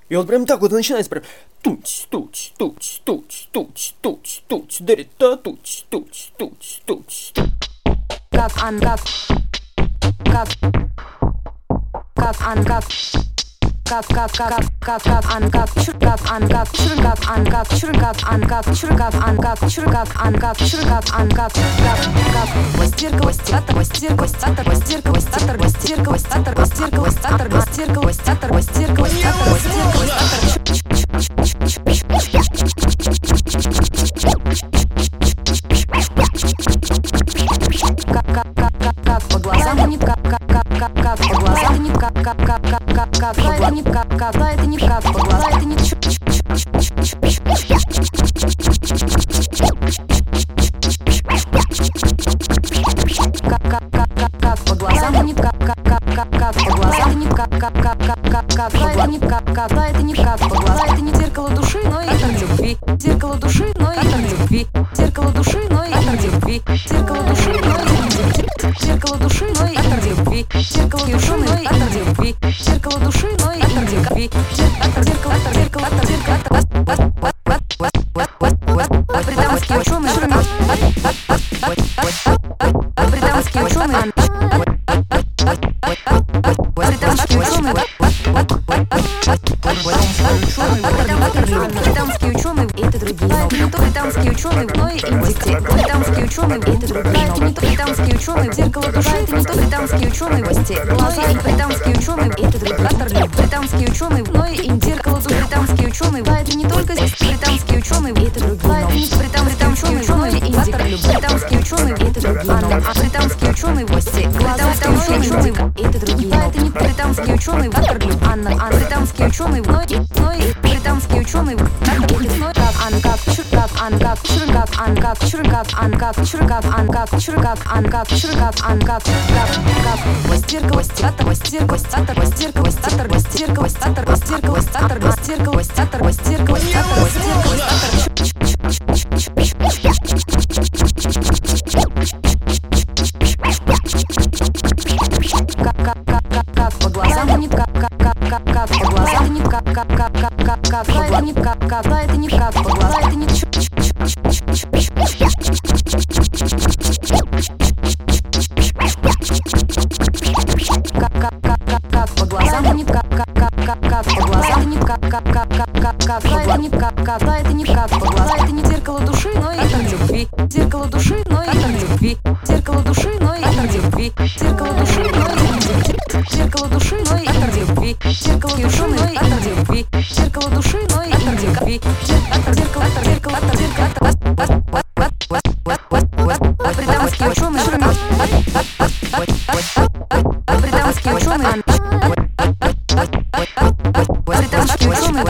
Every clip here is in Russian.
И он прям так вот начинается прям туч, туч, туч, туч, туч, туч, туч, дырит-та, туч, туч, туч, туч. Как ангат, как ангат, как ангат, чургат ангат, чургат ангат, чургат ангат, чургат ангат, чургат ангат, чургат ангат, как востирка, востата, востирка, востата, востирка, востатор, востирка, востатор, востирка, востатор, востирка, востатор, востирка, востатор, востирка, как по глазам не как по глазам не как по глазам не как это не как по глазам это не как по глазам не как по глазам не как это не как это не как по глазам это не зеркало души, но и это любви, зеркало души, но и это любви, зеркало души, но и это любви, зеркало души, но и зеркало души, но и это любви, зеркало души, но и это любви, зеркало души, но и это любви, зеркало британские ученые, британские ученые, британские ученые, британские ученые, это другие, это не то британские ученые, но и индикты, британские ученые, это другие, это не то британские ученые, зеркало души, это не то британские ученые, власти, глаза и британские ученые, это другие, британские ученые, но и зеркало души, британские ученые, это не только британские ученые, это другие, это не британские ученые, индикты, британские ученые, это другие, британские ученые, власти, британские ученые, это другие, это не британские ученые, Анна, британские ученые, но и британские ученые, ангат, чургат, ангат, чургат, ангат, чургат, ангат, чургат, ангат, чургат, ангат, чургат, ангат, как востирка, востата, востирка, востата, востирка, востатор, востирка, востатор, востирка, востатор, востирка, востатор, востирка, востатор, востирка, как по глазам не как по глазам не как это не как это не как по глазам это не как по глазам не как по глазам не как это не как это не как по глазам это не зеркало души, но и это любви, зеркало души, но и это любви, зеркало души, но и это любви, зеркало души, но и зеркало души, но и это любви, зеркало души, но и это любви, зеркало души, но и это любви, зеркало британские ученые, британские ученые, британские ученые,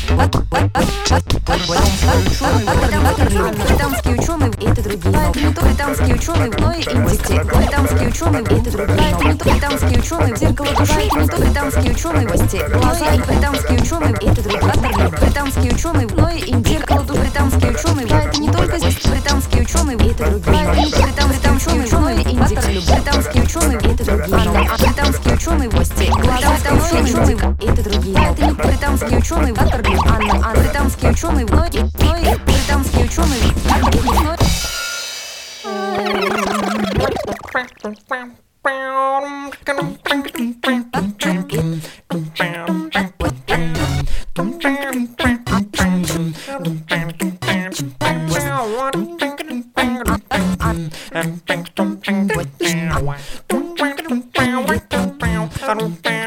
британские ученые, это другие, это не то британские ученые, но и индикты, британские ученые, это другие, это не то британские ученые, зеркало души, это не то британские ученые, власти, глаза и британские ученые, это другие, британские ученые, но и зеркало души, британские ученые, это не только британские ученые, это другие, это не британские ученые, индикты, британские ученые, это другие, британские ученые, власти, глаза британские ученые, это другие, это не британские ученые, Анна, британские ученые, но и британские ученые, And